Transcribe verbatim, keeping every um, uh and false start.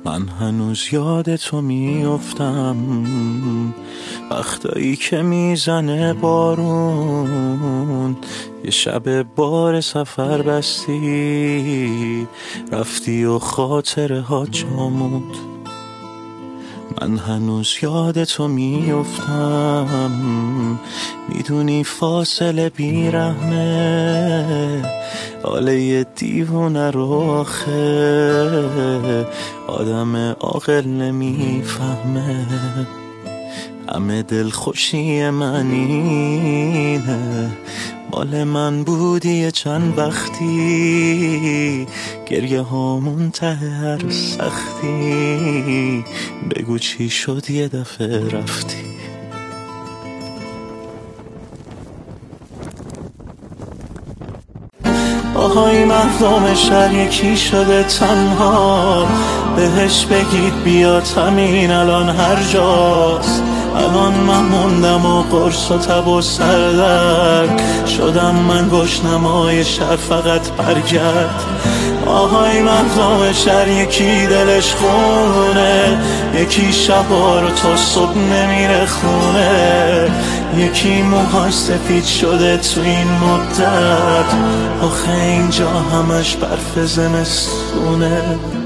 من هنوز یاد تو میافتم، وقتایی که میزنه بارون، یه شب بار سفر بستی رفتی و خاطره ها جامود. من هنوز یاد تو میافتم، میدونی فاصله بیرحمه، حاله یه دیوونه رو آخه آدم عاقل نمیفهمه. همه دل خوشی من اینه، مال من بودی چند وقتی، گریه هامون ته هر سختی، بگو چی شد یه دفعه رفتی. آهای مردم شهر یکی شده تنها، بهش بگید بیاد همین الان هر جاست. الان من موندم و قرص و تب و سردرد شدم، من گشنمای شهر فقط برگرد. آهای مردم شهر یکی دلش خونه، یکی شبا رو تا صبح نمیره خونه، یکی موهاش سفید شده تو این مدت، آخه اینجا همش برف زمستونه.